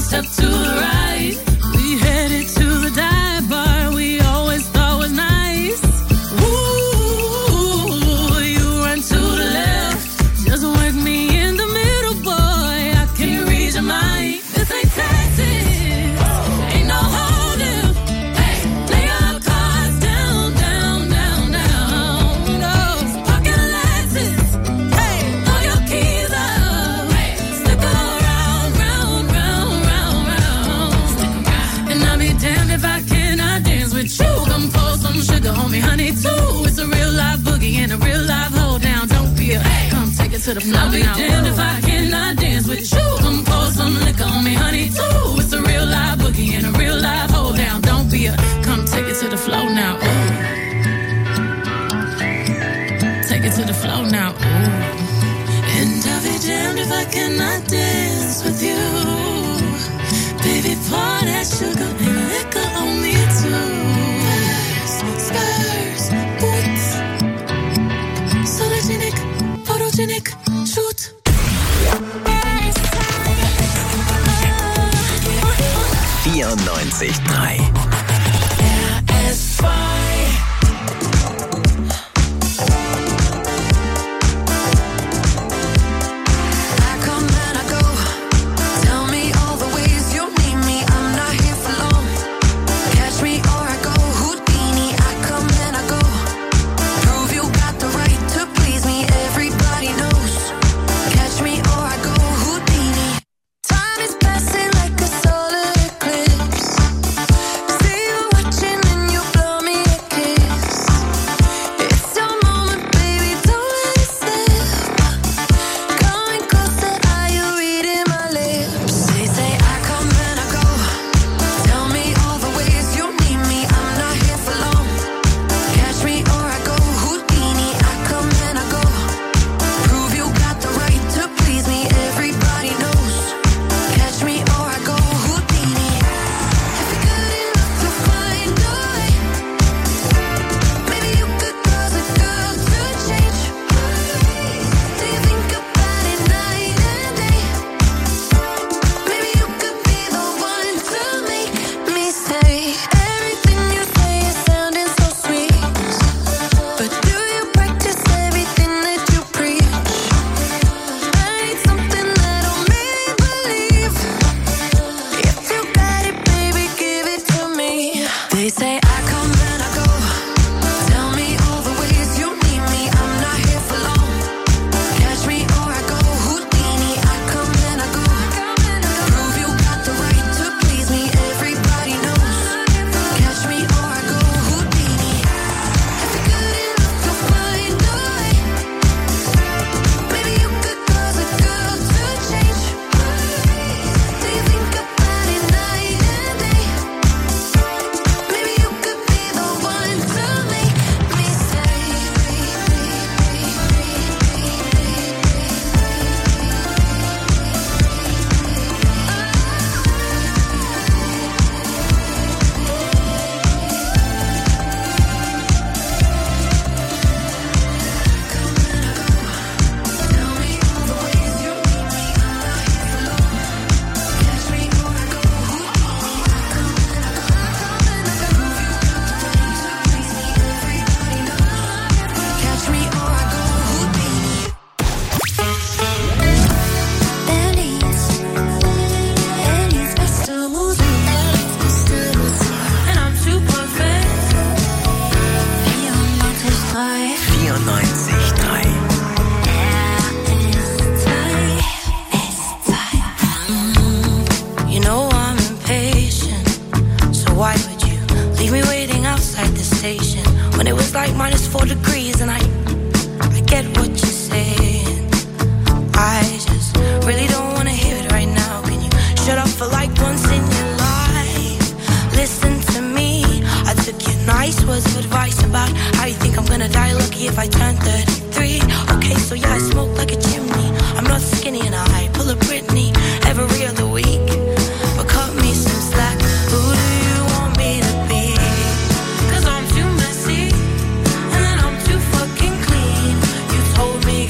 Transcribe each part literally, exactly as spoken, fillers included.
step to the right. We headed to the dive bar we always thought was nice. Ooh, you run to the left, just work me in the middle, boy. I can't read your mind. This ain't Texas, ain't no holding. Hey, lay your cards down, down, down, down. No, park your Lexus. Hey, throw your keys up. Hey, stick around, round, round, round, round. And I'll be damned if I cannot dance with you. Come pour some sugar on me, honey, too. It's a real life boogie and a real life hold down. Don't be a hey, come take it to the floor. I'll be damned if I cannot dance with you. Come pour some liquor on me, honey, too. It's a real life boogie and a real life hold down. Don't be a come take it to the floor now. Ooh. Take it to the floor now. Ooh. And I'll be damned if I cannot dance with you. Baby, pour that sugar and liquor on me too. Spurs, boots, sologenic, photogenic, shoot. vierundneunzig Komma drei R S zwei.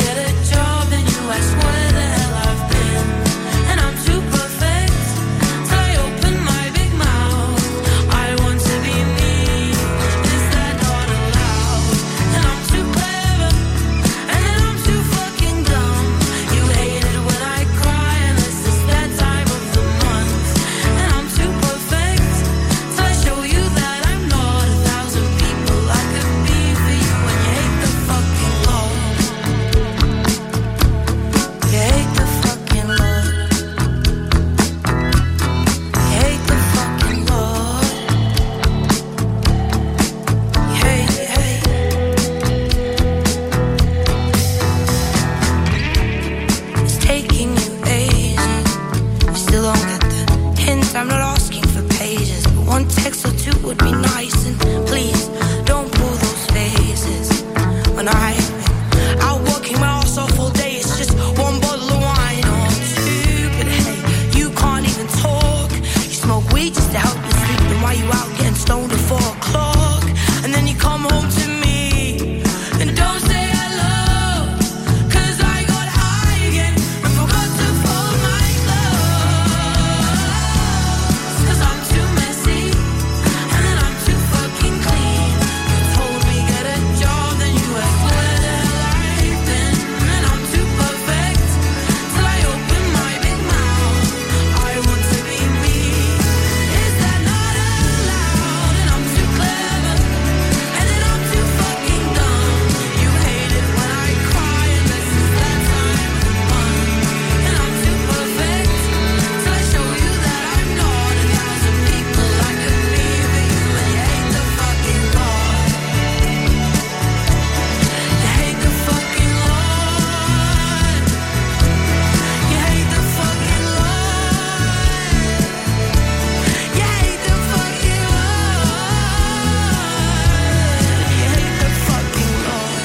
Tell honest, I'm not asking for pages, but one text or two would be nice. And please, don't pull those faces. When I, out working my ass off all day, it's just one bottle of wine or two. But hey, you can't even talk. You smoke weed just to help you sleep. And why you out getting stoned at four o'clock? And then you come home to me and don't say hello, 'cause I got high again and forgot to fold my clothes. 'Cause I'm too messy and then I'm too fucking clean. You told me get a job, then you asked where the hell I've been. And I'm too perfect till I open my big mouth. I want to be me. Is that not allowed? And I'm too clever and then I'm too fucking dumb. You hate it when I cry and this is that time of the month. And I'm too perfect till I show you that I'm not. A thousand people I could be for you, and you hate the fucking Lord. You hate the fucking Lord. You hate the fucking Lord. You hate the fucking Lord. You hate the fucking Lord.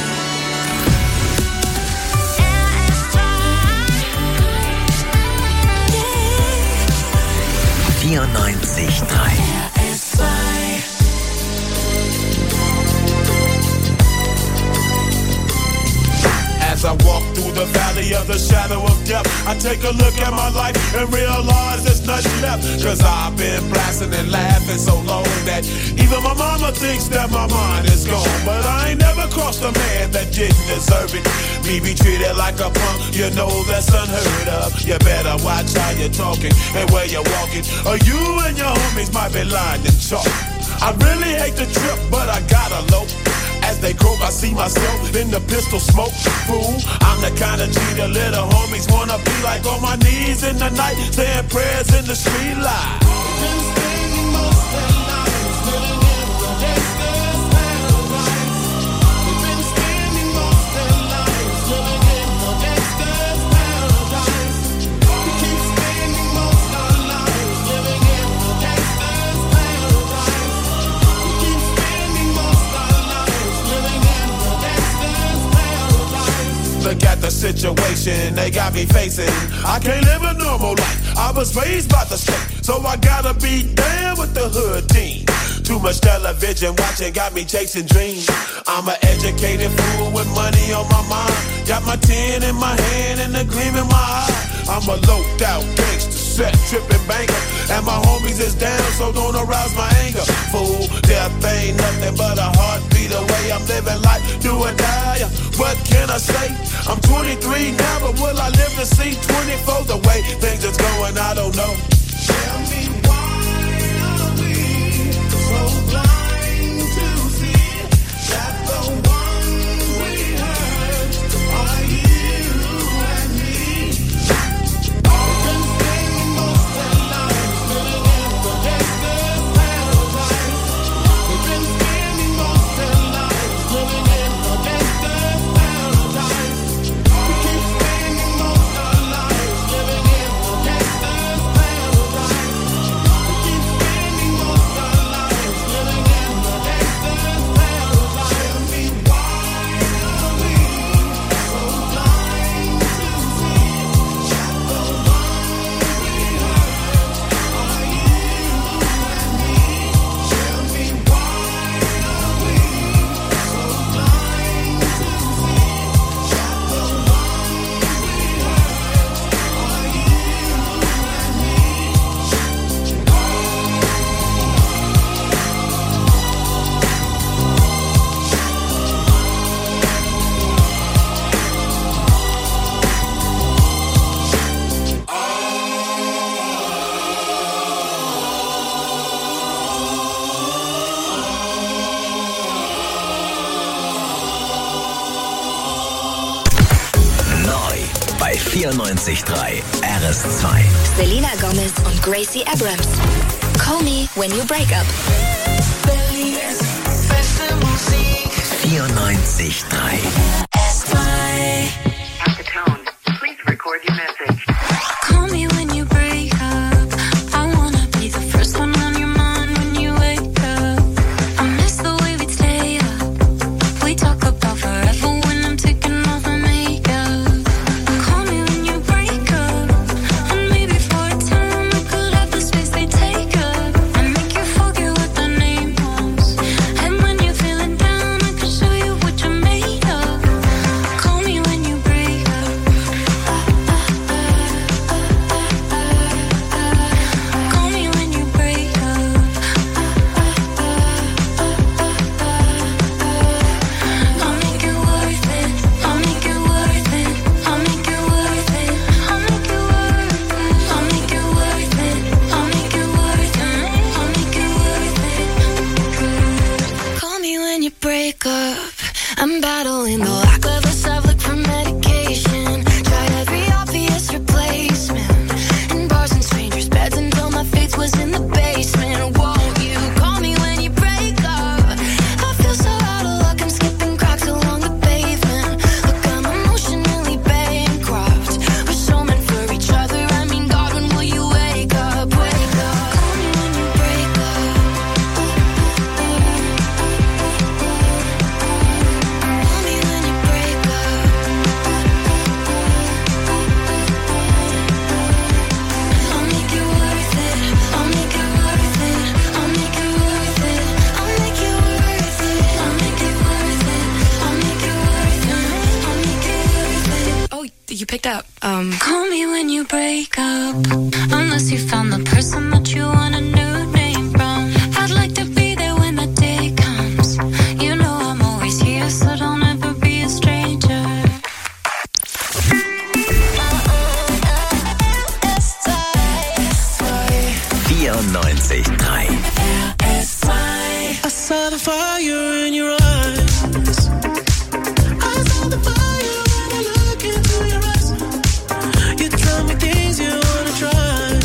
vierundneunzig Komma drei. As I walk through the valley of the shadow of death, I take a look at my life and realize there's nothing left. 'Cause I've been blasting and laughing so long that even my mama thinks that my mind is gone. But I ain't never crossed a man that didn't deserve it. Me be treated like a punk, you know that's unheard of. You better watch how you're talking and where you're walking, or you and your homies might be lying in chalk. I really hate the trip, but I gotta low. As they croak, I see myself in the pistol smoke. Fool, I'm the kind of G the little homies wanna be like, on my knees in the night, saying prayers in the street light. Been spending most of their lives living in the gangster's paradise. We've been spending most of their lives living in the gangster's paradise. We keep spending most of our lives living in the gangster's paradise. We keep spending most of our lives living in the gangster's paradise. Look at the situation they got me facing. I can't live a normal life. I was raised by the state, so I gotta be down with the hood team. Too much television watching got me chasing dreams. I'm an educated fool with money on my mind. Got my tin in my hand and a gleam in my eye. I'm a loped out gangster, set tripping banker, and my homies is down, so don't arouse my anger. Fool, death ain't nothing but a heartbeat away. I'm living life, do or die. What can I say? I'm twenty-three now, but will I live to see twenty-four? The way things is going, I don't know. Tell me why are we so blind to see that the ones we hurt are you and me? We've been spending most of our lives living in the gangster's paradise. We've been spending most of our lives living in the gangster's paradise. We keep spending most of our lives living in the gangster's paradise. We keep spending most of our lives living in the gangster's paradise. Tell me why are we so blind to see that the ones we hurt are you and me? Tell me why are we so blind to see that the ones we hurt are you Neu bei vierundneunzig Komma drei R S zwei. Selena Gomez und Gracie Abrams. Call me when you break up. vierundneunzig Komma drei. At the tone, please record your message. Call me when you break up. I wanna be break up. I'm battling the lack of a self-look for medication. Tried every obvious replacement in bars and strangers' beds until my faith was in the basement. Won't you call me when you break up? I feel so out of luck, I'm skipping cracks along the pavement. Look, I'm emotionally bankrupt. We're so meant for each other. I mean, God, when will you wake up? Wake up. Call me when you break up. Call me when you break up. I'll make it worth it. I'll make it worth it. I'll make it worth it. I'll make it worth it. I'll make it worth it. I'll make it worth it. I'll make it worth it. Oh, you picked up. Um, Call me when you break up. Unless you found the person that you want a new name from. I'd like to be there when the day comes. You know I'm always here, so don't ever be a stranger. vierundneunzig Komma drei. I saw the fire in your eyes. I saw the fire when I look into your eyes. You tell me things you wanna try.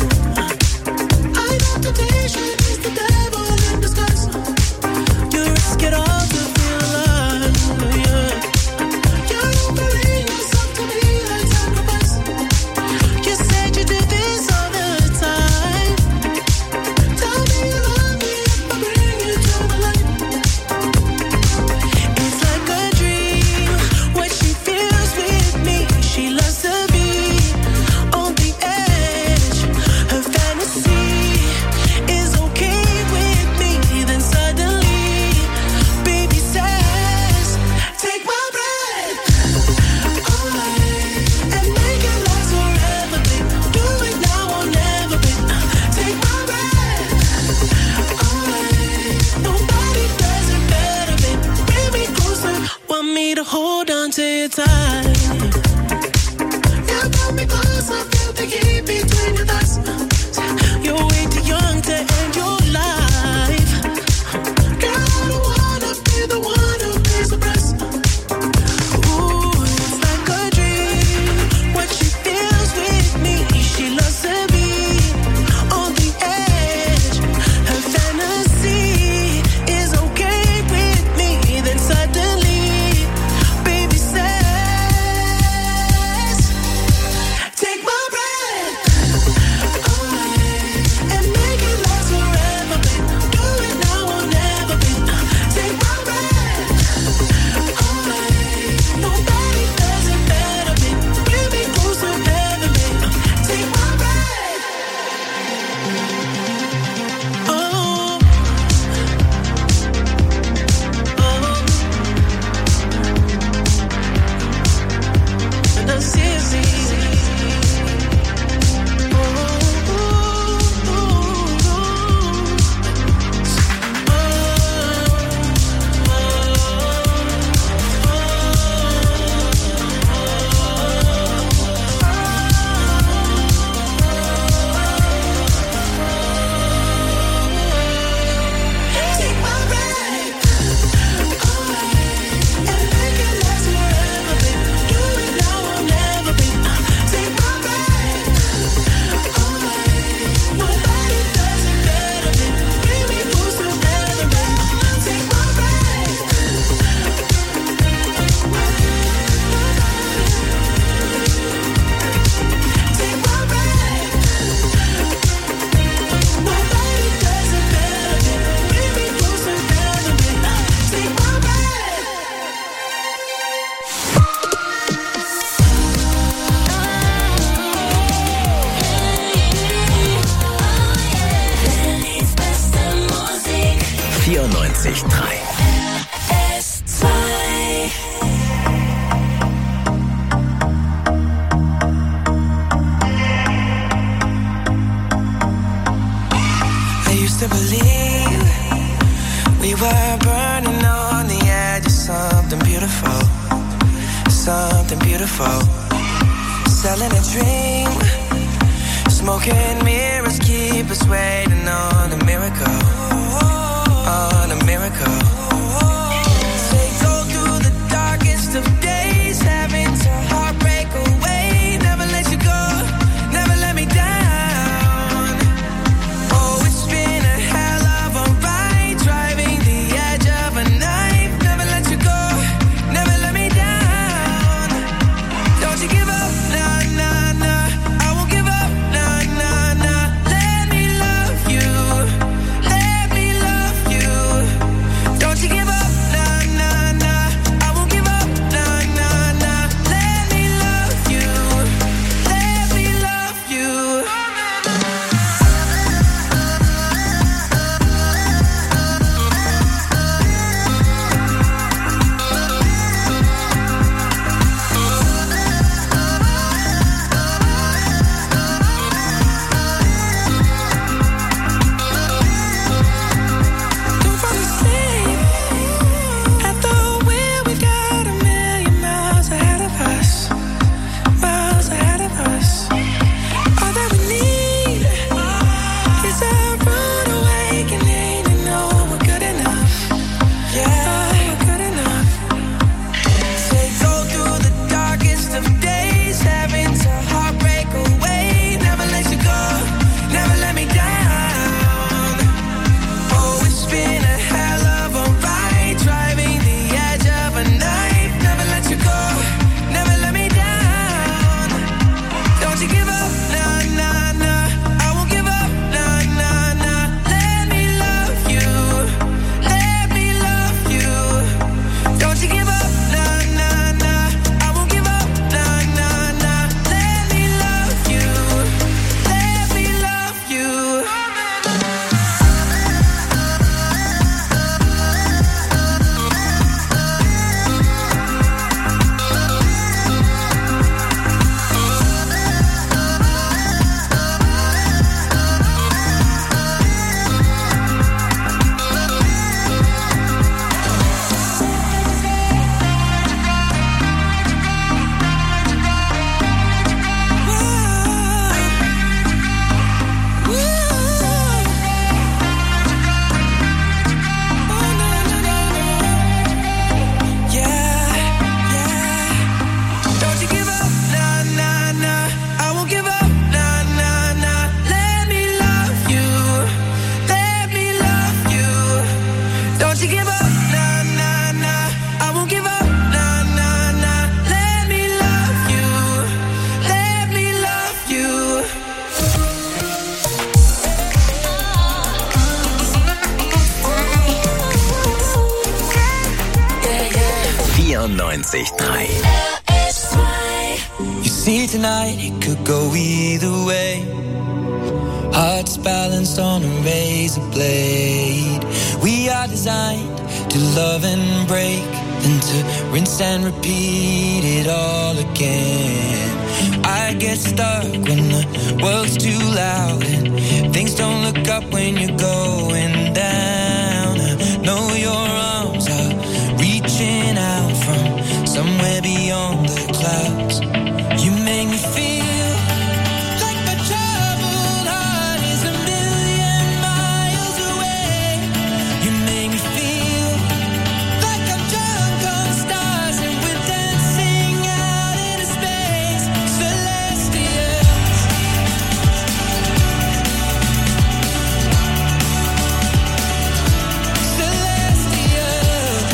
I know temptation is the devil in disguise. You risk it all to feel alive. Yeah. You're offering yourself to me like sacrifice. You said you do this all the time. Tell me you love me if I bring you to my life. It's like a dream, what she feels with me. She loves to be on the edge. Her fantasy is okay with me. Then suddenly, baby says, take my breath away and make it last forever, babe. Do it now or never, babe. Take my breath away. Nobody does it better, babe. Bring me closer. Want me to hold on to you tight. You got me close, I feel the heat between your thighs. You're way too young to end your life. Girl, I don't wanna be the one who pays the price. Ooh, it's like a dream, what she feels with me. She loves to be on the edge. Her fantasy is okay with me. Then suddenly, baby says, take my breath away and make it last forever, babe. Do it now or never, babe. Take my breath away. Nobody does it better, babe. Bring me closer, heaven, babe. Take my breath. Oh, oh, and I see it. Take my breath away and make it last forever, babe. Do it now or never, babe. Take my breath away. Nobody does it better, babe. Bring me closer, heaven, babe. Take my breath Take my breath. Nobody does it better, babe. Bring me closer, heaven, babe. Take my breath. vierundneunzig Komma drei. I used to believe we were burning on the edge of something beautiful, something beautiful. Selling a dream, smoking mirrors keep us waiting on a miracle, on a miracle. vierundneunzig Komma drei. You see tonight it could go either way. Hearts balanced on a razor blade. We are designed to love and break, then to rinse and repeat it all again. I get stuck when the world's too loud and things don't look up when you're going down. I know your arms are reaching out from somewhere beyond the clouds. You make me feel like my troubled heart is a million miles away. You make me feel like I'm drunk on stars and we're dancing out into space. Celestial. Celestial.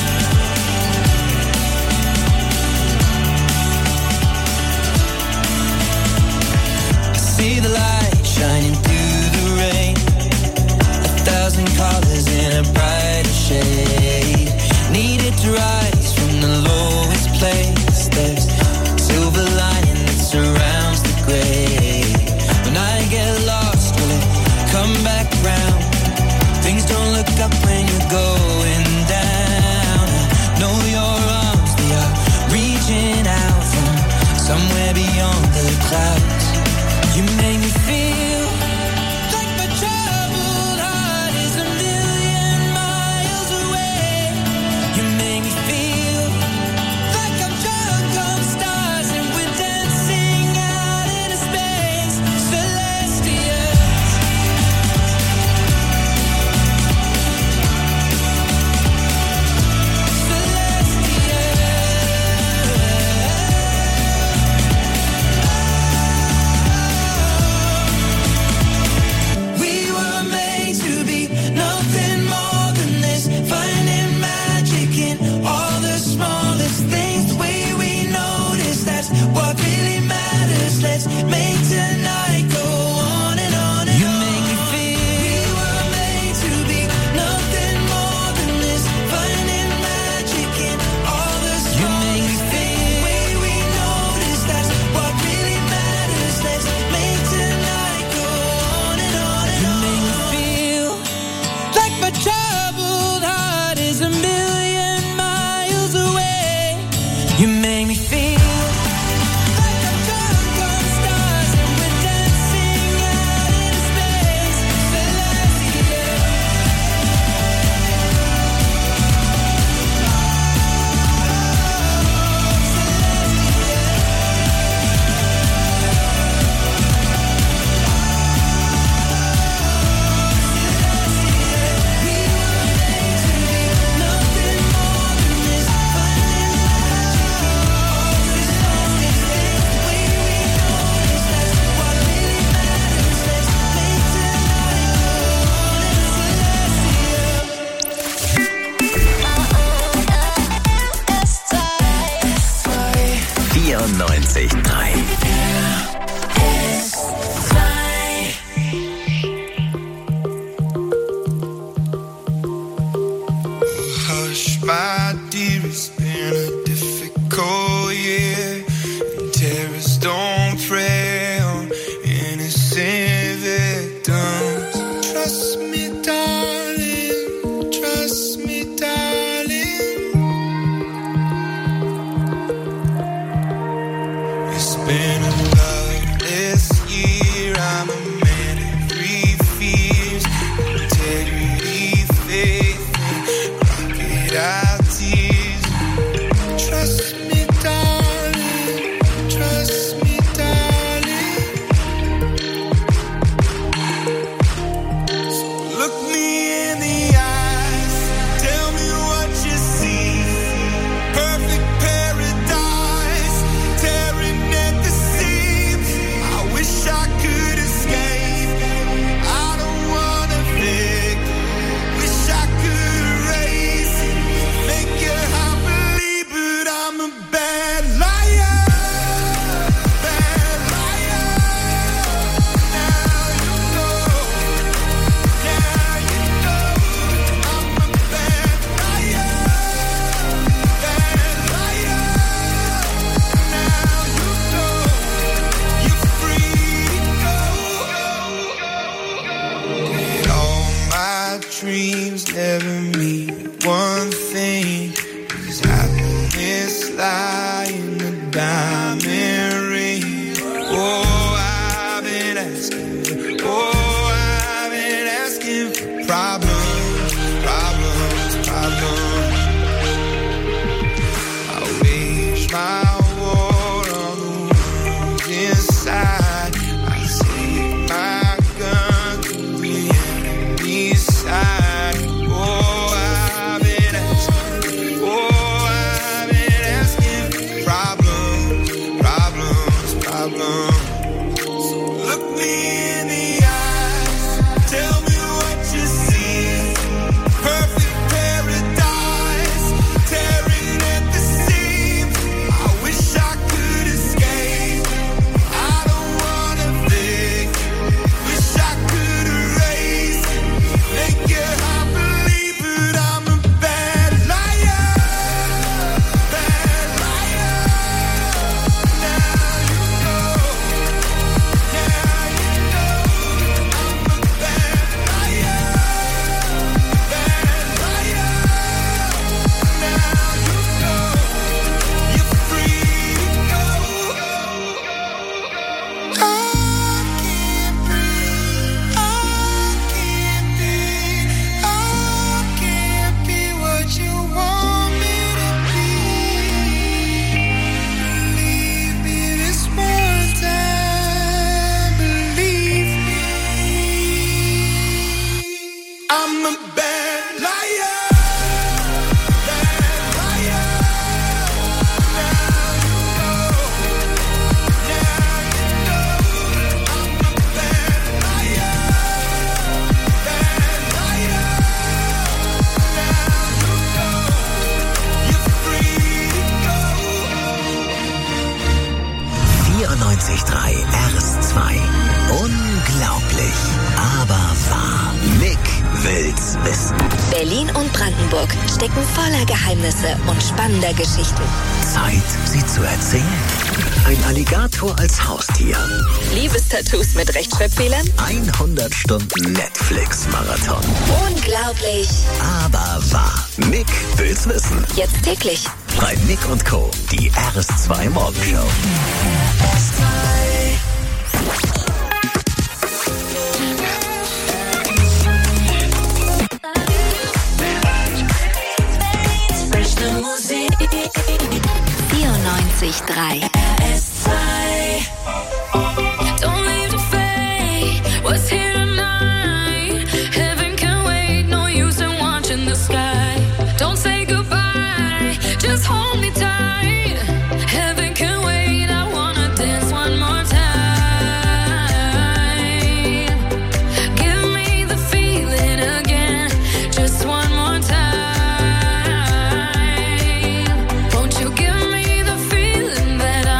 See the light shining through the rain. A thousand colors in a brighter shade. Needed to rise from the lowest place. There's silver lining that surrounds the gray. When I get lost, will it come back round? Things don't look up when you're going down. I know your arms, they are reaching out from somewhere beyond the clouds. You make me feel like my troubled heart is a million miles away. You make me feel like I'm drunk on stars and we're dancing out into space. Celestial. Celestial. dreams never mean one thing. Is happiness lie in the diamond ring? Oh, I've been asking, oh, I've been asking for problems, problems, problems. I wage my war on the wounds inside. I take my gun to the enemy's side. Oh, I've been asking, oh, I've been asking for problems, problems, problems. So look me in the eyes, tell me what you see. Perfect paradise, tearing at the seams. I wish I could escape. I don't wanna think. Wish I could erase. Make your heart believe, but I'm a bad liar. Bad liar. Now you know. Now you know. I'm a bad liar. Bad liar. Now you know. You're free to go. I can't breathe. I can't be. I can't be what you want me to be. Believe me this one time. Believe me. I'm a bad liar. Bad liar. Now you know. Now you know. I'm a bad liar. Bad liar. Now you know. You're free to go. vierundneunzig Komma drei R S zwei. Unglaublich, aber wahr. Nick will's wissen. Berlin und Brandenburg stecken voller Geheimnisse und spannender Geschichten. Zeit, sie zu erzählen. Ein Alligator als Haustier. Liebestattoos mit Rechtschreibfehlern? hundert Stunden Netflix-Marathon. Unglaublich. Aber wahr. Nick will's wissen. Jetzt täglich. Bei Nick und Co. Die R S zwei Morgenshow. vierundneunzig Komma drei. Don't leave the fate. What's here tonight? Heaven can wait. No use in watching the sky. Don't say goodbye. Just hold me tight. Heaven can wait. I wanna dance one more time. Give me the feeling again. Just one more time. Won't you give me the feeling that I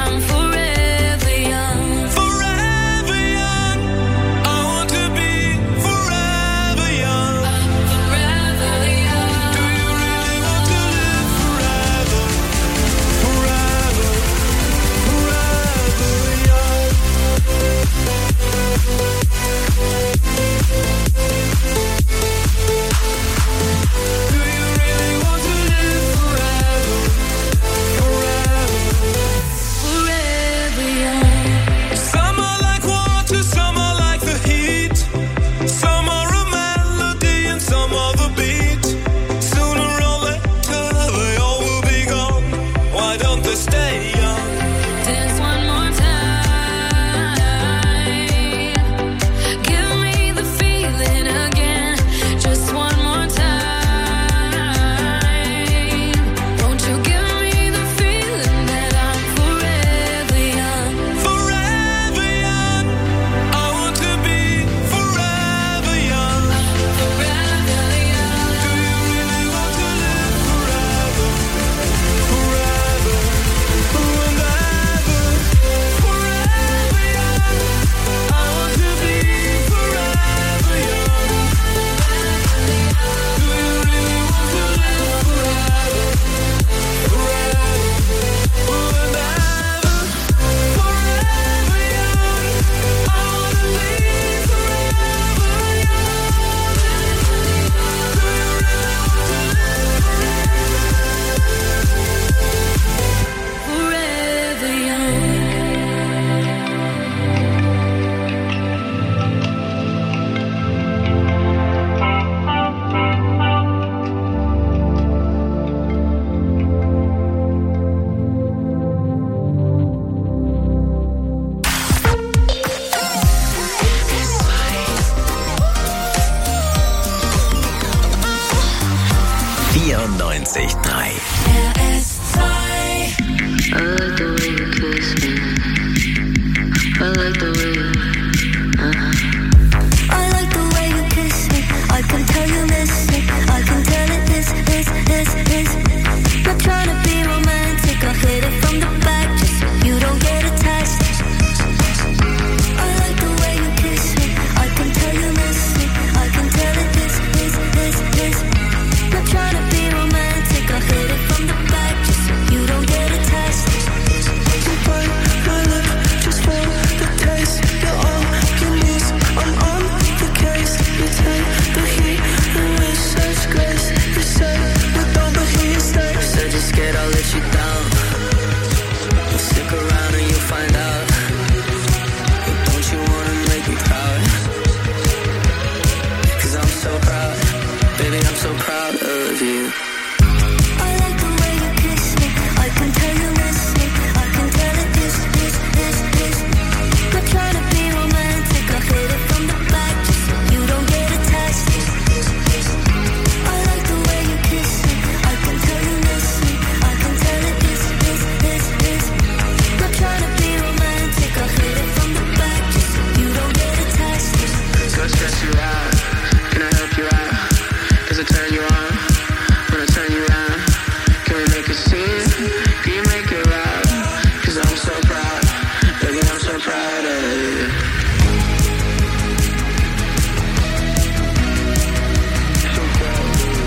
vierundneunzig Komma drei. R S zwei. I like the way you kiss me. I like the way you, uh-huh. I like the way you kiss me. I can tell you miss me. I can tell it is, is, is, is. Not trying to be romantic. I hit it from the back just so you don't get attached. I like the way you kiss me. I can tell you miss me. I can tell it is, is, is, is. Not trying to be romantic. I hit it from the back just so you don't get attached. You bite my lip just for the taste. You're all you need. I'm on the case. You take the heat and with such grace. You say we don't, but here you stay. Said you're scared I'll let you down. Well, stick around and you'll find out. But don't you wanna make me proud? Cause I'm so proud. Baby, I'm so proud of you. I like the way you kiss me. I can tell you miss me. I can tell it is, is, is, is. Not trying to be romantic. I hit it from the back just so you don't get attached. I like the way you kiss me. I can tell you miss me. I can tell it is, is, is, is. Not trying to be romantic. I hit it from the back just so you don't get attached. Go stress you out. Can I help you out? Does it turn you on? When I turn you around, can we make a scene? Can you make it loud? Cause I'm so proud. Baby, I'm so proud of you. So proud.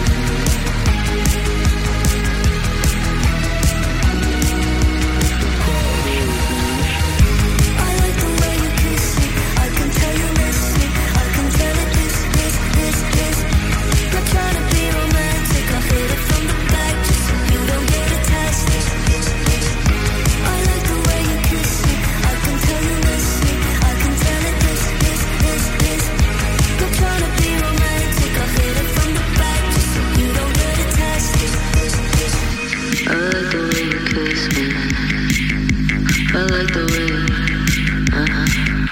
I like the way you kiss me. I can tell you miss me. I can tell it is, is, is, is. Not trying to be romantic. I hit it from the back just so you don't get attached. I like the way you kiss me. I can tell you miss me. I can tell it is, is, is, is. Not trying to be romantic. I hit it from the back just so you don't get attached. I like the way you kiss me. I like the way you, uh-huh.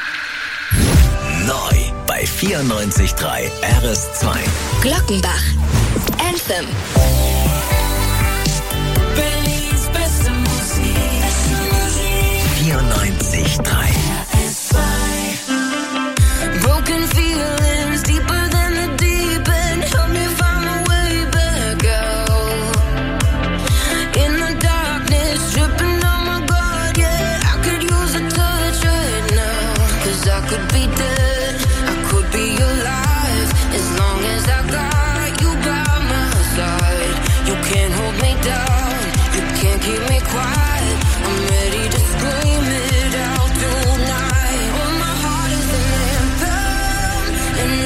Neu bei vierundneunzig Komma drei R S zwei. Glockenbach. Anthem. Berlins beste Musik. vierundneunzig Komma drei. R S zwei. Broken feelings deeper than the deep end. Help me find my way back out. In the darkness, tripping on my guard, yeah. I could use a touch right now. Cause I could be dead, I could be alive. As long as I got you by my side. You can't hold me down, you can't keep me quiet. I'm ready to scream it out tonight. Oh, my heart is an anthem, and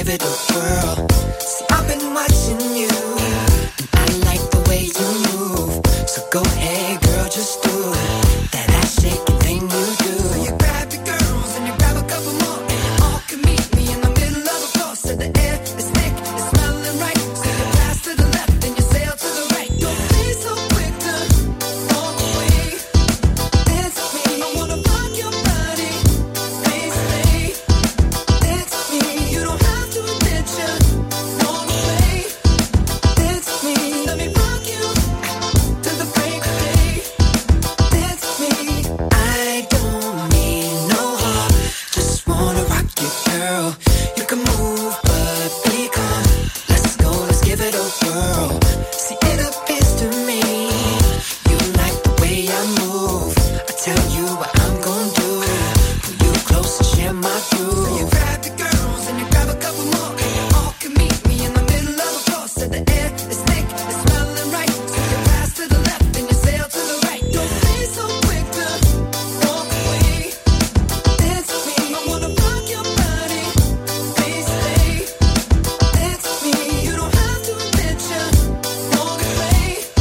give it a whirl. See, I've been watching you, and I like the way you move. So go ahead, girl, just do it. That ass shaking thing you do. So you grab your girls and you grab a couple more, and you all can meet me in the middle of the floor. So the air is thick, it's smelling right. So you pass to the left and you sail to the right. Don't be so quick to walk away. Dance with me, I wanna rock your body. Stay, stay. Dance with me, you don't have to admit you walk away. Dance with me, let me rock you to the break of day. Dance with me, I don't need no heart, just wanna rock you, girl. You can move, but be calm. Let's go, let's give it a whirl. See, it appears to me you like the way I move. I tell you what I'm gonna do. Pull you close and share my groove. So you grab your girls and you grab a couple more, and you all can meet me in the middle of the floor. So the air is thick, it's smelling right. So you pass to the left and you sail to the right. Don't be so quick to walk away. Dance with me, I wanna rock your body. Please stay. Dance with me, you don't have to admit you walk away.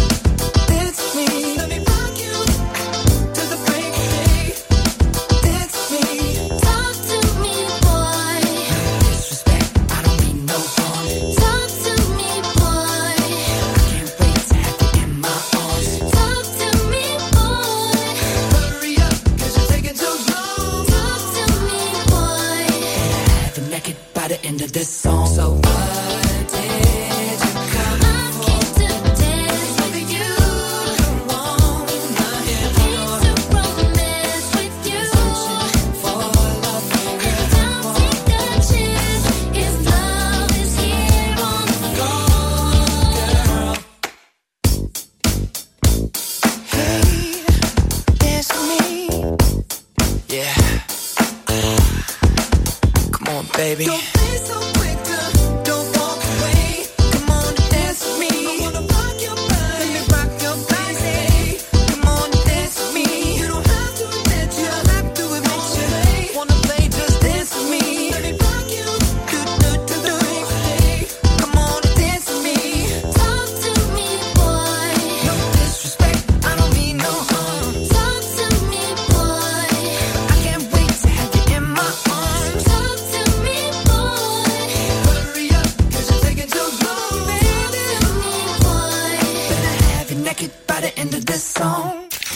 Dance with me, let me rock you to the break of day. Dance with me, talk to me, boy. Disrespect, I don't mean no harm. Talk to me, boy. I can't wait to have you in my arms. Talk to me, boy. Hurry up, cause you're taking too long. Talk to me, boy. Have you naked by the end of this song. So what did you come I came to dance with you. Come on, my head came to romance with you. For love, and don't take a chance, 'cause love is here on the floor. Hey, dance with me. Yeah. Come on, baby. Don't be so quick to don't walk away. Come on and dance with me. I wanna rock your body. Let me rock your body. Come on and dance with me. You don't have to admit you. Don't have to admit you. Wanna play, just dance with me. Let me rock you. Do, do, do, do. Come on and dance with me. Talk to me, boy. No disrespect, I don't mean no harm. Talk to me, boy. I can't wait to have you in my arms. Talk to me, boy. Hurry up, cause you're taking too long, baby. Talk to me, boy. Better have you naked by the end of this song.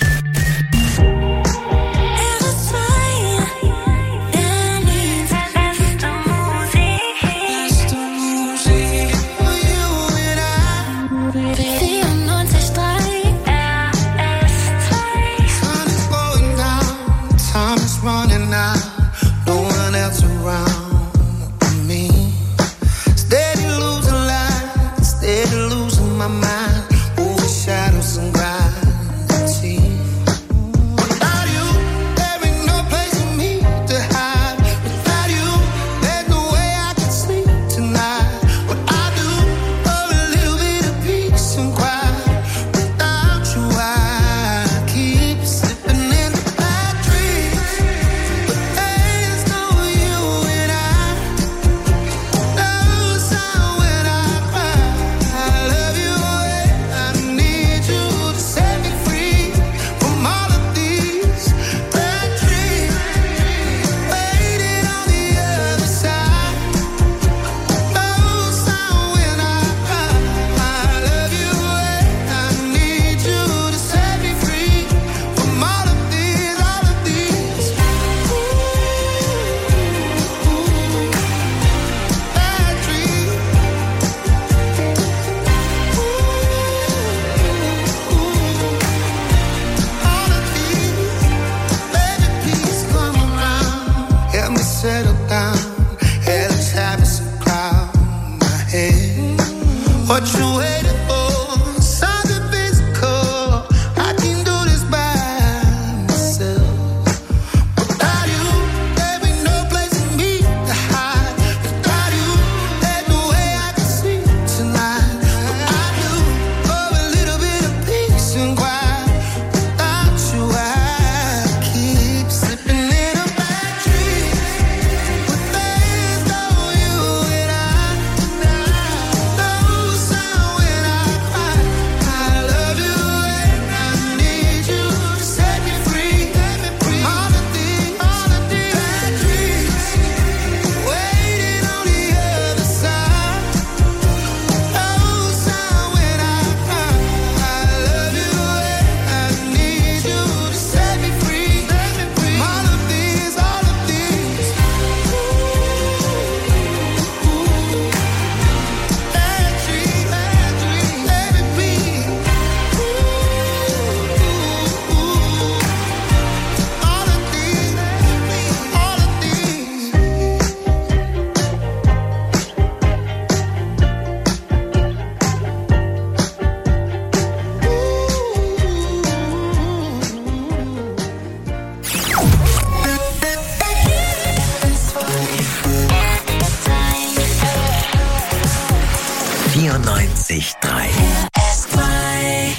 Sun is going down, time is running out. No one else around but me. Steady losing light, steady losing my mind. Over shadows and gravity. Without you, there ain't no place for me to hide. Without you, there's no way I can sleep tonight. What I do for a little bit of peace and quiet. Without you, I keep slipping in the bad dreams. But there's no you and I. No sound when I cry. I love you and I need you to set me free from all of these bad dreams. Waiting on the other side. No sound when I cry. I love you and I need you to set me free from all of these, all of these bad dreams. All of these, baby, please come around. Help me settle down. Hey, let's have some cloud in my head. What you waiting for? Something physical. I can do this by myself. Without you, there ain't no place for me to hide. Without you, there's no way I can sleep tonight. What I do for a little bit of peace and quiet. Without you, I keep slipping in a bad dream. But there's no you and I. vierundneunzig Komma drei. S zwei.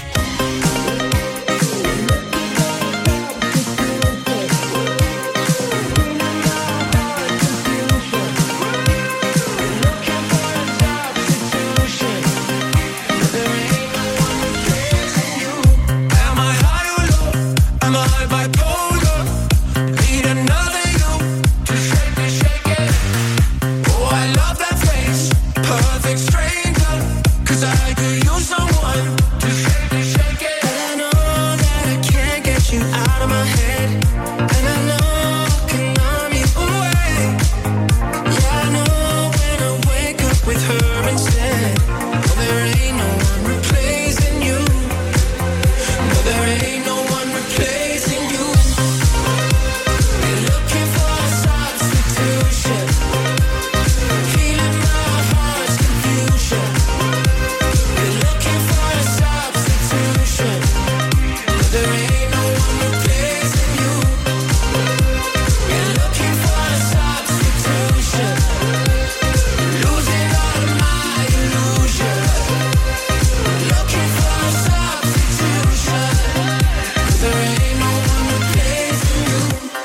Am I high or low? Am I bipolar? Need another you to shake it, shake it. Oh, I love that face, perfect stranger. 'Cause I could use someone to shake it, shake it. And I know that I can't get you out of my head. And I know I can numb you away. Yeah, I know when I wake up with her instead. Oh, there ain't no one replacing you. No, there ain't no one replacing you. You're looking for a substitution, feeling my heart's confusion. You're looking for a substitution. No, there ain't no one replacing you. You're looking for a substitution, losing all of my illusions. Looking for a substitution. There ain't no one replacing you.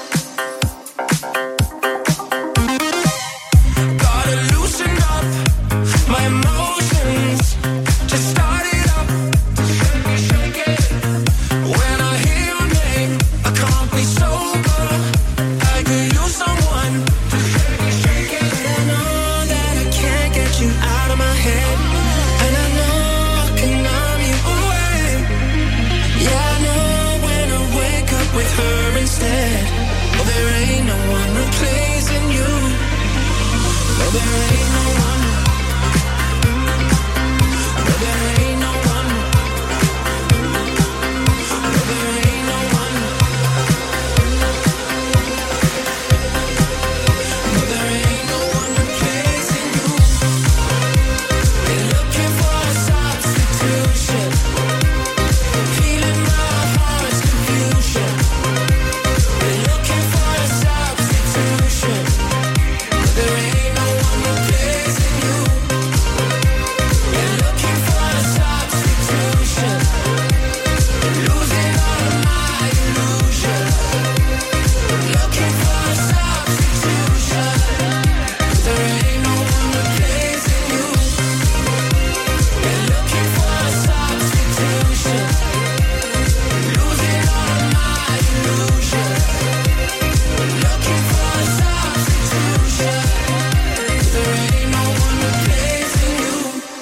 Gotta loosen up my emotions. Just start it up, shake it, shake it. When I hear your name, I can't be sober. I could use someone to shake it, shake it. I know that I can't get you out of my head. And I know I can numb you away. Yeah, I know when I wake up with her instead. Oh, there ain't no one replacing you. No, there ain't no one. No, there ain't no one. No, there ain't no one. No, there ain't no one replacing you. You're looking for a substitution, feeling my heart's confusion. You're looking for a substitution. There ain't no one replacing you. You're looking for a substitution, losing all of my illusions. Looking for a substitution. There ain't no one replacing you. You're looking for a substitution, losing all of my illusions. Looking for a substitution. There ain't no one replacing you.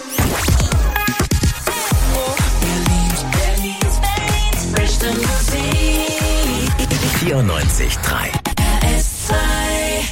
Berlin, Berlin, Berlin, the Musik. vierundneunzig Komma drei. S zwei.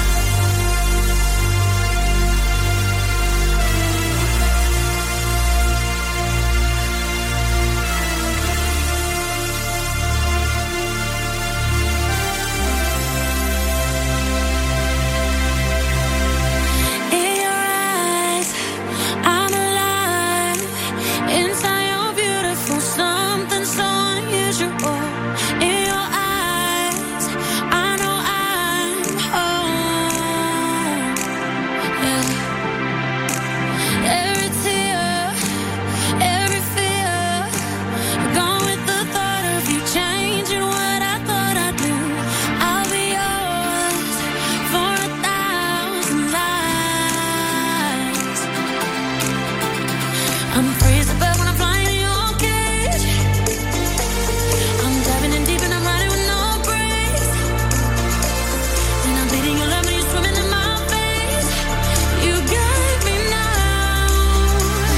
In your eyes, I'm alive. Inside you're beautiful, something so unusual. In your eyes, I know I'm home. Yeah. Every tear, every fear, gone with the thought of you changing what I thought I'd do. I'll be yours for a thousand lives. I'm free as a bird when I'm flying in your cage. I'm diving in deep and I'm riding with no brakes. And I'm bleeding your love and you're swimming in my face. You got me now.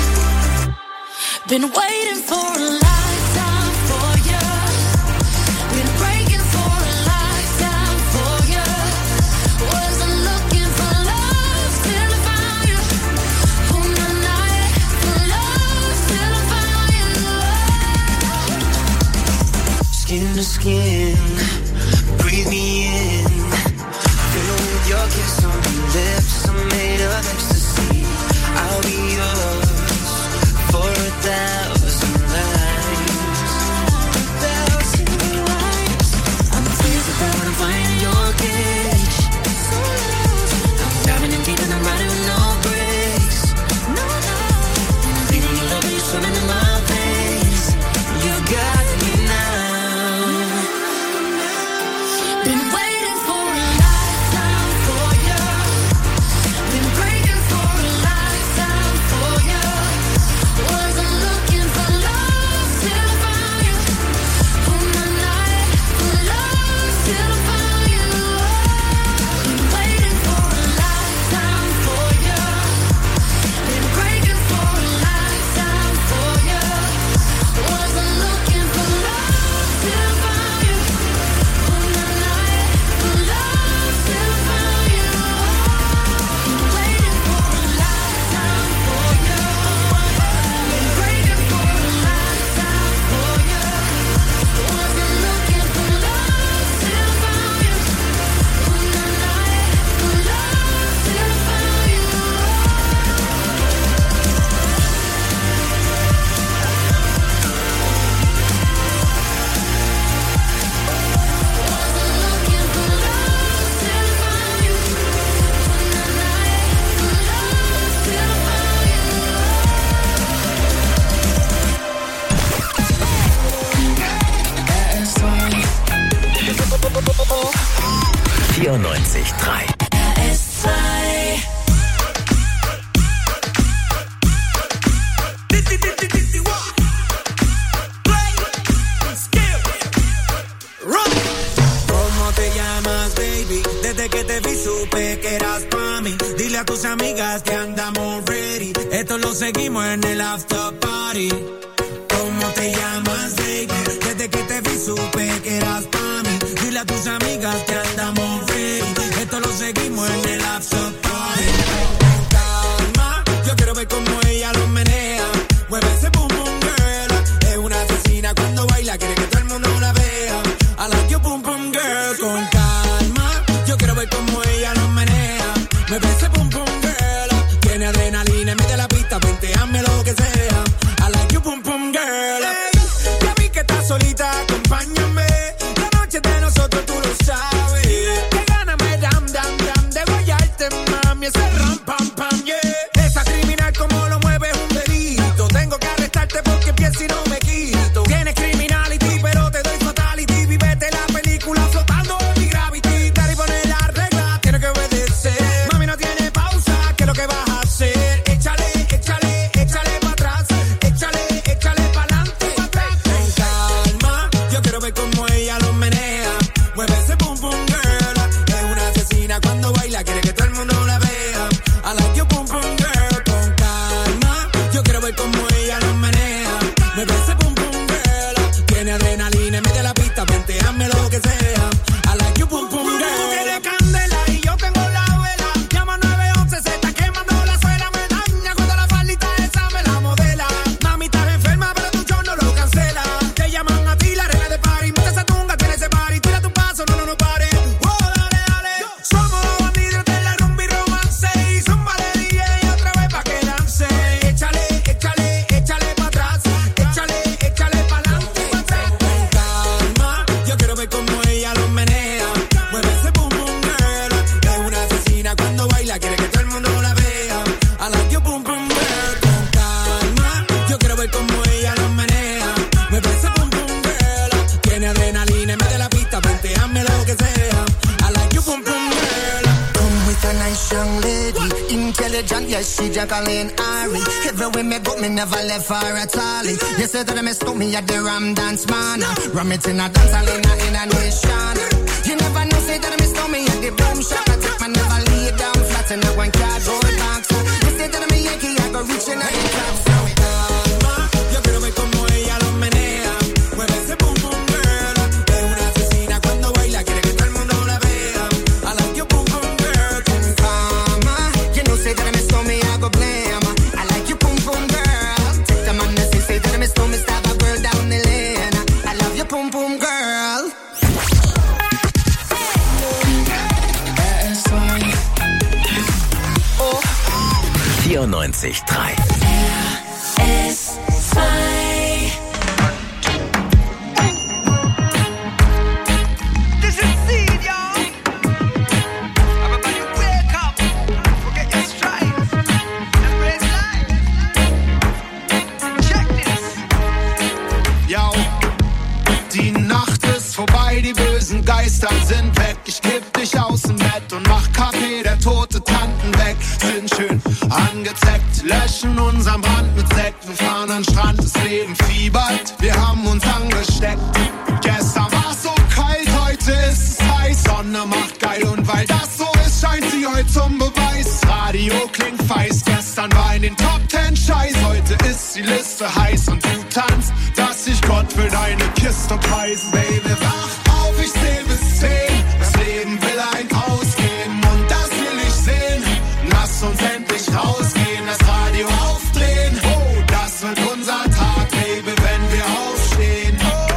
Been waiting for a lifetime for you. Been breaking for a lifetime for you. Wasn't looking for love till I found you. Oh, my night for love till I found you. Skin to skin, breathe me in. Fill with your kiss on my lips. I'm made of ecstasy. I'll be yours for a thousand lives. Thousand lives. I'm free as a bird when I'm flying in your cage. I'm diving in deep and I'm riding with no brakes. No, no. Dile a tus amigas que andamos ready. Esto lo seguimos en el after party. ¿Cómo te llamas, baby? Desde que te vi supe que eras pa' mí. Dile a tus amigas que andamos ready. Esto lo seguimos en el after party. Con calma, yo quiero ver cómo ella lo menea. Mueve ese boom boom girl. Es una asesina cuando baila, quiere que todo el mundo la vea. I like your boom boom girl. Con calma, yo quiero ver cómo ella lo menea. Mueve ese boom boom girl. Tiene adrenalina en medio de la pista, vente, hazme lo que sea. I like you boom boom girl. Hey, ya vi que estás solita, acompáñame. La noche de nosotros tú lo sabes. Que gana me dam dam dam de guayarte, mami. Ese ram pam pam, yeah. Esa criminal como lo mueve es un delito. Tengo que arrestarte porque empiezo y no me quito. Tienes criminality, pero te doy fatality. Vivete la película flotando en mi gravity. Dale y pone la regla, tiene que obedecer. Mami no tiene pausa, ¿qué es lo que vas a hacer? Échale, échale, échale pa' atrás. Échale, échale pa'lante. Con calma, yo quiero ver cómo ella lo menea. Mueve ese boom boom girl. Es una asesina cuando baila, quiere que todo el mundo la vea. I like you boom boom girl. Con calma, yo quiero ver cómo ella lo menea. Mueve ese boom boom girl. Tiene adrenalina en medio de la pista, vente, hazme lo que sea. I like you boom boom girl. Tú tienes candela y yo tengo la vela. Llama nueve once, se está quemando la suela. Me daña cuando la faldita esa me la modela. Mami, estás enferma, pero tu show no lo cancela. Te llaman a ti la regla de party. Mete esa tunga, tiene ese party. Tira tu paso, no, no, no pare. Oh, dale, dale. Somos los bandidos de la rumba y romance. Y zumba de D J otra vez pa' que dance. Échale, échale, échale pa' atrás. Échale, échale pa'lante. Con calma, yo quiero ver cómo ella lo menea. Mueve ese boom boom girl. Es una asesina cuando baila, quiere que todo el mundo la vea. I like you boom boom girl. Con calma, yo quiero ver cómo ella lo menea. Mueve ese boom boom girl. Tiene adrenalina en medio de la pista, vente, hazme lo que sea. I like you boom boom girl. Come with a nice young lady, intelligent, yes, she Jacqueline Ari. Everywhere me go, me never left for at all. You say that me stop me at the Ram Dance Man. Ram it in a dance hall in a, in a nation. You never know, say that me stop me at the Boom Shop. I take my never lay down flat in a one cardboard box. You say that me Yankee, I go reaching out the top. So Calma, yo quiero ver cómo ella lo menea. Mueve ese boom boom girl. Es una asesina cuando baila, quiere que todo el mundo la vea. I like you boom boom girl. Con Mama, you know, say that me stop me, I go blame. I like you, boom boom girl. Take the man that say, say that me stop me, stab a girl down the lane. I love you, boom boom girl. vierundneunzig Komma drei. S zwei. This is seed, y'all. Everybody wake up. Forget your strife. Embrace life. Check this. Yo, die Nacht ist vorbei, die bösen Geister sind weg. Ich kipp dich aus dem Bett und mach Kaffee, der tote Tanten weg. Sind schön angezeckt, löschen unseren Brand mit Sekt. Wir fahren an den Strand, das Leben fiebert, wir haben uns angesteckt. Gestern war's so kalt, heute ist es heiß. Sonne macht geil und weil das so ist, scheint sie heute zum Beweis. Radio klingt feist, gestern war in den Top Ten Scheiß. Heute ist die Liste heiß und du tanzt, dass sich Gott für deine Kiste preisen. Baby, wach auf, ich zähl bis zehn. Das Leben will ein ausgeben und das will ich sehen. Lass uns endlich rausgehen, das Radio aufdrehen. Oh, das wird unser Tag, Baby, wenn wir aufstehen.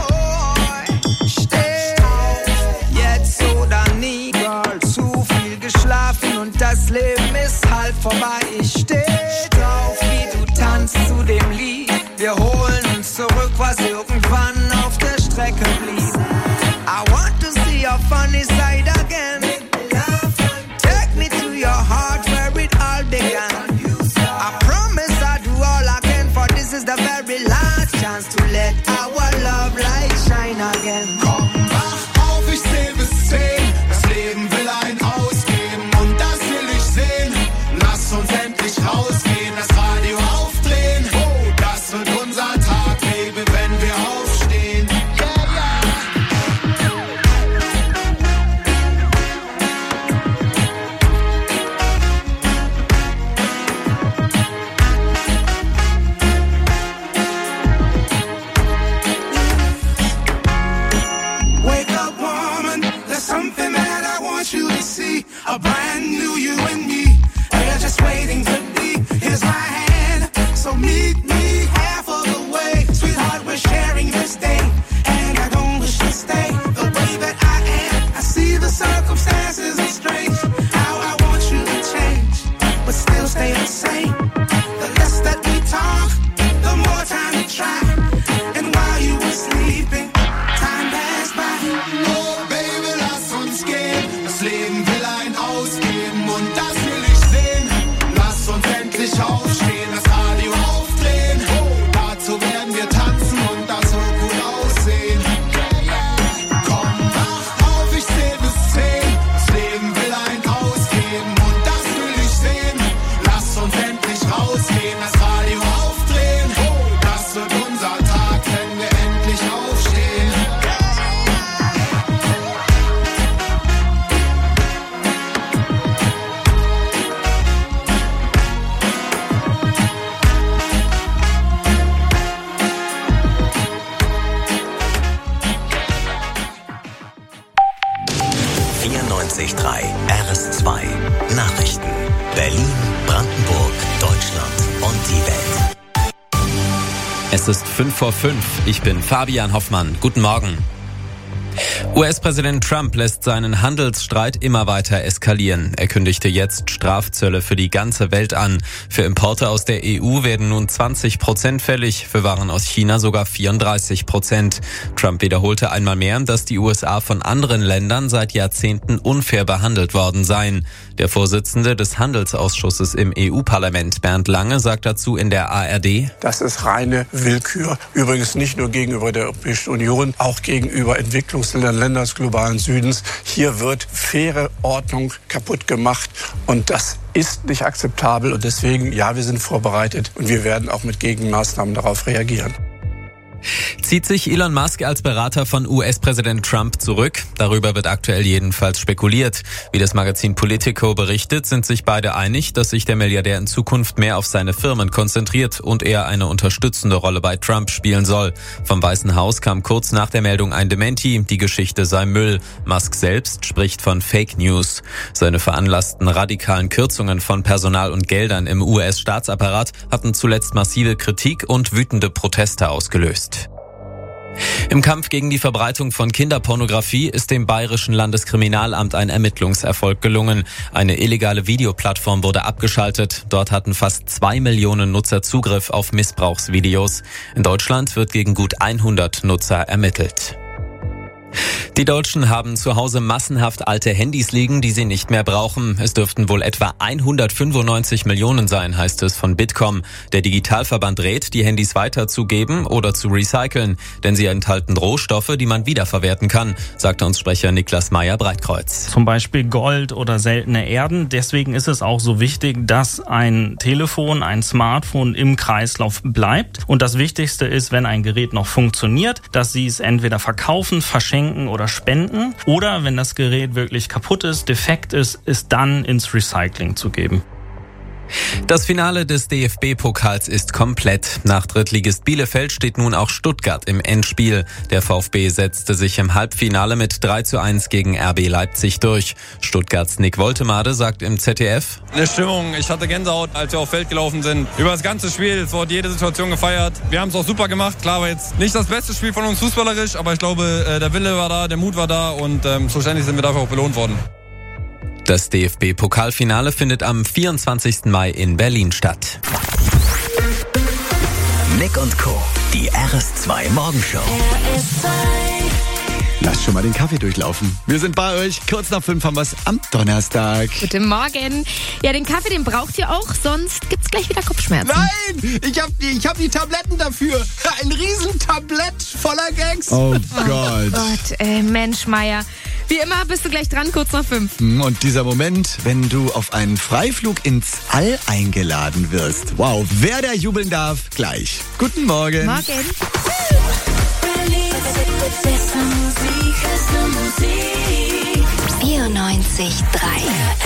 Steh auf, jetzt oder nie, Girl. Zu viel geschlafen und das Leben ist halb vorbei. Ich steh drauf, wie du tanzt zu dem Lied. Wir holen uns zurück, was irgendwann auf der Strecke blieb. I want to see your funny side again. Take me to your heart where it all began. I promise I'll do all I can, for this is the very last chance to let our love light shine again. Komm, wach auf, ich zähl bis zehn. Das Leben will ein ausgeben und das will ich sehen. Lass uns endlich rausgehen, das Radio aufdrehen. Oh, das wird unser Tag, Baby, wenn wir aufstehen. Yeah, yeah. Es ist fünf vor fünf. Ich bin Fabian Hoffmann. Guten Morgen. U S-Präsident Trump lässt seinen Handelsstreit immer weiter eskalieren. Er kündigte jetzt Strafzölle für die ganze Welt an. Für Importe aus der E U werden nun zwanzig Prozent fällig, für Waren aus China sogar vierunddreißig Prozent. Trump wiederholte einmal mehr, dass die U S A von anderen Ländern seit Jahrzehnten unfair behandelt worden seien. Der Vorsitzende des Handelsausschusses im E U-Parlament, Bernd Lange, sagt dazu in der A R D: Das ist reine Willkür. Übrigens nicht nur gegenüber der Europäischen Union, auch gegenüber Entwicklungsländern, Ländern des globalen Südens. Hier wird faire Ordnung kaputt gemacht und das ist nicht akzeptabel. Und deswegen, ja, wir sind vorbereitet und wir werden auch mit Gegenmaßnahmen darauf reagieren. Zieht sich Elon Musk als Berater von U S-Präsident Trump zurück? Darüber wird aktuell jedenfalls spekuliert. Wie das Magazin Politico berichtet, sind sich beide einig, dass sich der Milliardär in Zukunft mehr auf seine Firmen konzentriert und eher eine unterstützende Rolle bei Trump spielen soll. Vom Weißen Haus kam kurz nach der Meldung ein Dementi, die Geschichte sei Müll. Musk selbst spricht von Fake News. Seine veranlassten radikalen Kürzungen von Personal und Geldern im U S-Staatsapparat hatten zuletzt massive Kritik und wütende Proteste ausgelöst. Im Kampf gegen die Verbreitung von Kinderpornografie ist dem Bayerischen Landeskriminalamt ein Ermittlungserfolg gelungen. Eine illegale Videoplattform wurde abgeschaltet. Dort hatten fast zwei Millionen Nutzer Zugriff auf Missbrauchsvideos. In Deutschland wird gegen gut hundert Nutzer ermittelt. Die Deutschen haben zu Hause massenhaft alte Handys liegen, die sie nicht mehr brauchen. Es dürften wohl etwa hundertfünfundneunzig Millionen sein, heißt es von Bitkom. Der Digitalverband rät, die Handys weiterzugeben oder zu recyceln, denn sie enthalten Rohstoffe, die man wiederverwerten kann, sagte uns Sprecher Niklas Meyer-Breitkreuz. Zum Beispiel Gold oder seltene Erden. Deswegen ist es auch so wichtig, dass ein Telefon, ein Smartphone im Kreislauf bleibt. Und das Wichtigste ist, wenn ein Gerät noch funktioniert, dass Sie es entweder verkaufen, verschenken oder spenden oder wenn das Gerät wirklich kaputt ist, defekt ist, es dann ins Recycling zu geben. Das Finale des D F B-Pokals ist komplett. Nach Drittligist Bielefeld steht nun auch Stuttgart im Endspiel. Der VfB setzte sich im Halbfinale mit drei zu eins gegen R B Leipzig durch. Stuttgarts Nick Woltemade sagt im Z D F: Eine Stimmung, ich hatte Gänsehaut, als wir auf Feld gelaufen sind. Über das ganze Spiel, es wurde jede Situation gefeiert. Wir haben es auch super gemacht. Klar war jetzt nicht das beste Spiel von uns fußballerisch, aber ich glaube, der Wille war da, der Mut war da und ähm, schlussendlich sind wir dafür auch belohnt worden. Das D F B-Pokalfinale findet am vierundzwanzigsten Mai in Berlin statt. Nick und Co., die R S zwei Morgenshow. Lasst schon mal den Kaffee durchlaufen. Wir sind bei euch. Kurz nach fünf haben wir es am Donnerstag. Guten Morgen. Ja, den Kaffee, den braucht ihr auch, sonst gibt's gleich wieder Kopfschmerzen. Nein, ich hab die, ich hab die Tabletten dafür. Ein Riesentablett voller Gags. Oh Gott. Oh Gott, äh, Mensch, Meier. Wie immer bist du gleich dran, kurz nach fünf. Und dieser Moment, wenn du auf einen Freiflug ins All eingeladen wirst. Wow, wer da jubeln darf, gleich. Guten Morgen. Morgen. vierundneunzig Komma drei.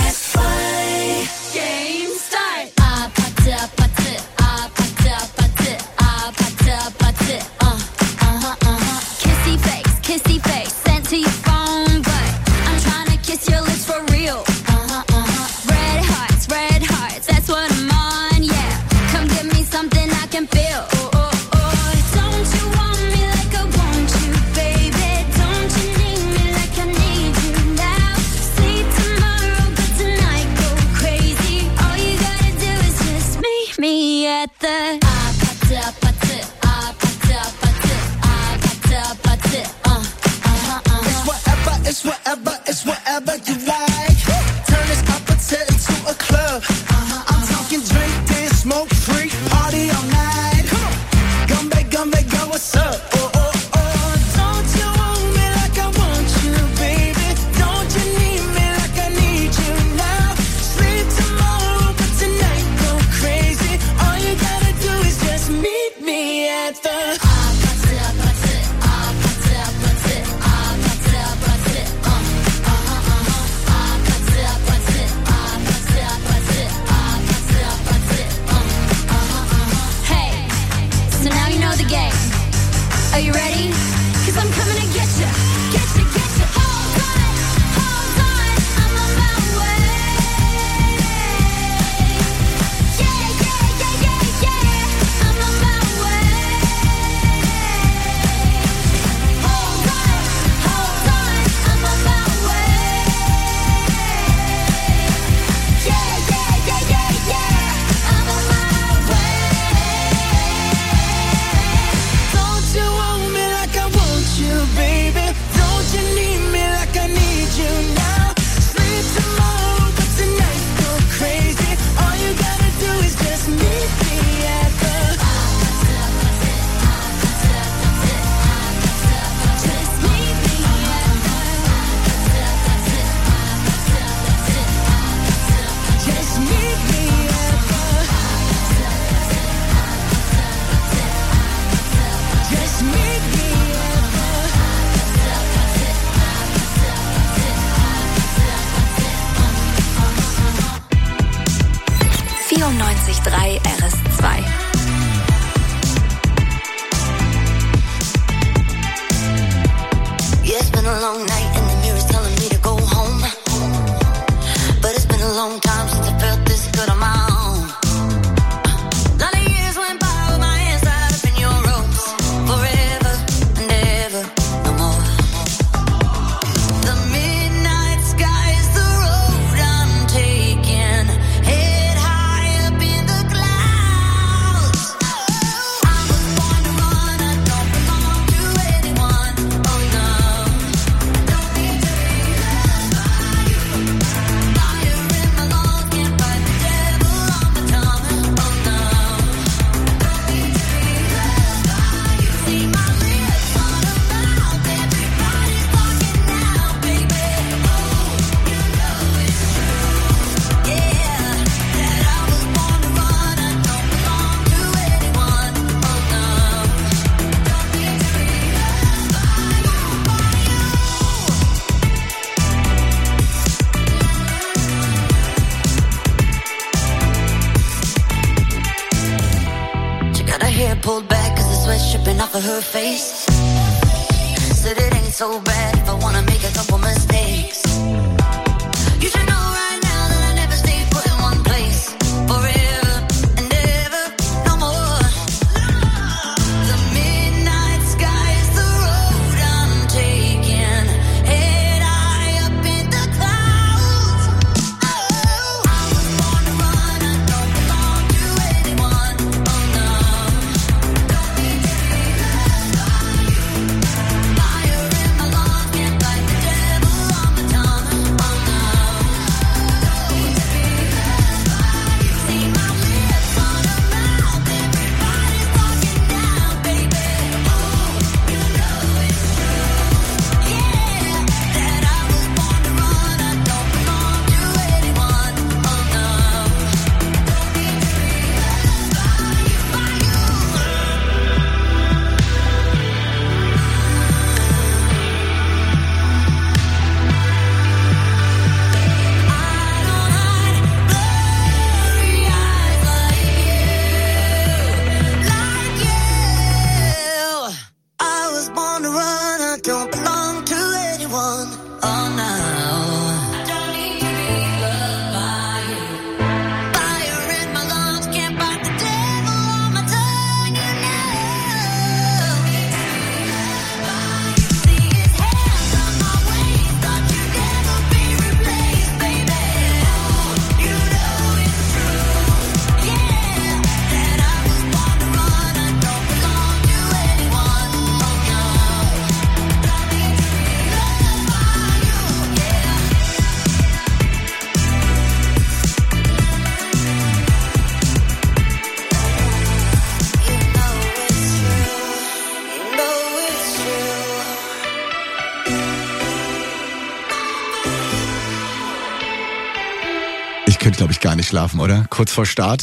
Game start. Ah, patte, patte, ah, patte, patte, ah, patte, patte, uh, uh-huh, uh-huh. Kissy face, kissy face, sent to your phone, but I'm trying to kiss your lips for real. Uh-huh, uh-huh. Red hearts, red hearts, that's what I'm on, yeah. Come give me something I can feel. Oh, oh, oh. Don't you want me like I want you, baby? Don't you need me like I need you now? See tomorrow, but tonight go crazy. All you gotta do is just meet me at the ah, patte, patte, ah, patte, patte, ah, patte, patte, uh, uh-huh, uh-huh. It's whatever, it's whatever, it's whatever you like. Turn this opposite into a club. Uh-huh, I'm talking drink, dance, smoke, freak, party all night. Gumbe, gumbe, go, what's up? Oh, oh, oh. Don't you want me like I want you, baby? Don't you need me like I need you now? Sleep tomorrow, but tonight go crazy. All you gotta do is just meet me at the ah, patte, patte, ah, patte, patte, ah, patte, patte, uh, uh-huh, uh-huh. Ah, patte, patte, ah, patte, patte, ah, patte, patte, uh, uh-huh. vierundneunzig Komma drei R S zwei. Yeah, it's been a long night and the mirror's telling me to go home. But it's been a long time since I felt this good on my own. Lot of years went by with my hands tied up in your ropes. Forever and ever, no more. The midnight sky is the road I'm taking. Head high up in the clouds. I was born to run, I don't belong to anyone. Oh no. Don't need to be loved by you. Fire in my lungs, can't fight the devil on my tongue. Oh no. Don't need to be loved by you. See my lips on a mouth, everybody's talking now, baby. Oh, you know it's true. Yeah, that I was born to run, I don't belong to anyone. Oh no. Don't need to be loved by you. She got her hair pulled back cause the sweat's dripping off of her face. Said it ain't so bad if I wanna make a couple mistakes. You should know right now that I never stay put in one place. Forever and ever, no more. The midnight sky is the road I'm taking. Head high up in the clouds. Oh, I was born to run, I don't belong to anyone. Oh no. Don't need to be loved by you. Fire in my lungs, can't fight the devil on my tongue. Oh no. Don't need to be loved by you. See my lips on a mouth, everybody's talking now, baby. Oh, you know it's true. Yeah, that I was born to run, I don't belong to anyone. Oh no. Don't need to be loved by you. I was born to run, I don't belong to anyone. Oh no. Don't need to be loved by you. Fire in my lungs, can't fight the devil on my tongue. You know. Need to be loved by you. See his hands on my waist, thought you'd never be replaced, baby. Oh, you know it's true. Yeah, that I was born to run, I don't belong to anyone. Oh no. Don't need to be loved by you. Yeah. You know it's true. You know it's true. Ich könnte, glaube ich, gar nicht schlafen, oder? Kurz vor Start.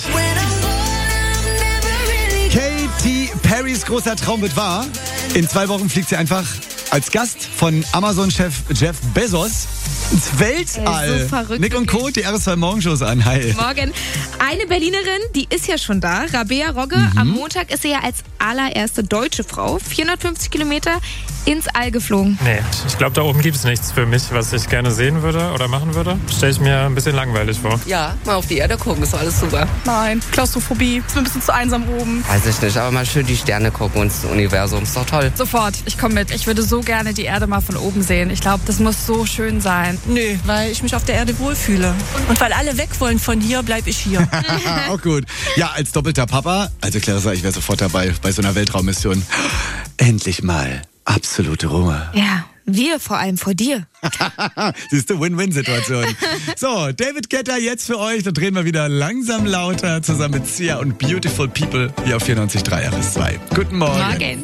Katy Perrys großer Traum wird wahr. In zwei Wochen fliegt sie einfach als Gast von Amazon-Chef Jeff Bezos ins Weltall. Ey, so verrückt, Nick und Co., die R S zwei Morgenshows an. Hi. Morgen. Eine Berlinerin, die ist ja schon da. Rabea Rogge. Mhm. Am Montag ist sie ja als allererste deutsche Frau vierhundertfünfzig Kilometer ins All geflogen. Nee, ich glaube, da oben gibt es nichts für mich, was ich gerne sehen würde oder machen würde. Stelle ich mir ein bisschen langweilig vor. Ja, mal auf die Erde gucken, ist alles super. Nein, Klaustrophobie, ist mir ein bisschen zu einsam oben. Weiß ich nicht, aber mal schön die Sterne gucken und das Universum, ist doch toll. Sofort, ich komme mit. Ich würde so gerne die Erde mal von oben sehen. Ich glaube, das muss so schön sein. Nö, weil ich mich auf der Erde wohlfühle. Und weil alle weg wollen von hier, bleibe ich hier. Auch gut. Ja, als doppelter Papa, also Clarissa, ich wäre sofort dabei bei so einer Weltraummission. Endlich mal absolute Ruhe. Ja, wir vor allem vor dir. Siehst du, Win-Win-Situation. So, David Guetta jetzt für euch. Da drehen wir wieder langsam lauter zusammen mit Sia und Beautiful People hier auf vierundneunzig Komma drei R S zwei. Guten Morgen. Morgen.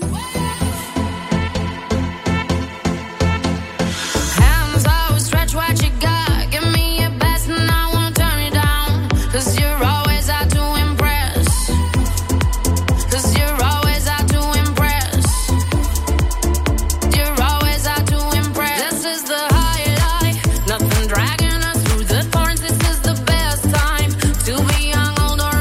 Hands out, stretch what you got. Give me your best and I won't turn it down. 'Cause you're always out to impress. 'Cause you're always out to impress. You're always out to impress. This is the high life. Nothing dragging us through the thorns. This is the best time to be young, old, or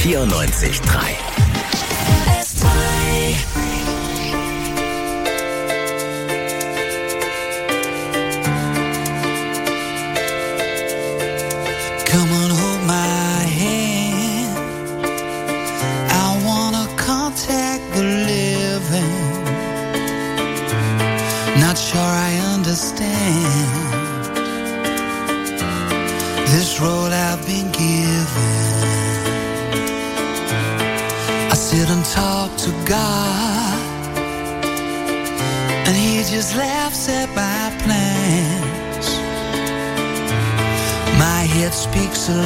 vierundneunzig Komma drei. Come on, hold my hand. I wanna contact the living. Not sure I understand this role I've been given. I sit and talk to God, and He just laughs at my plans. My head speaks a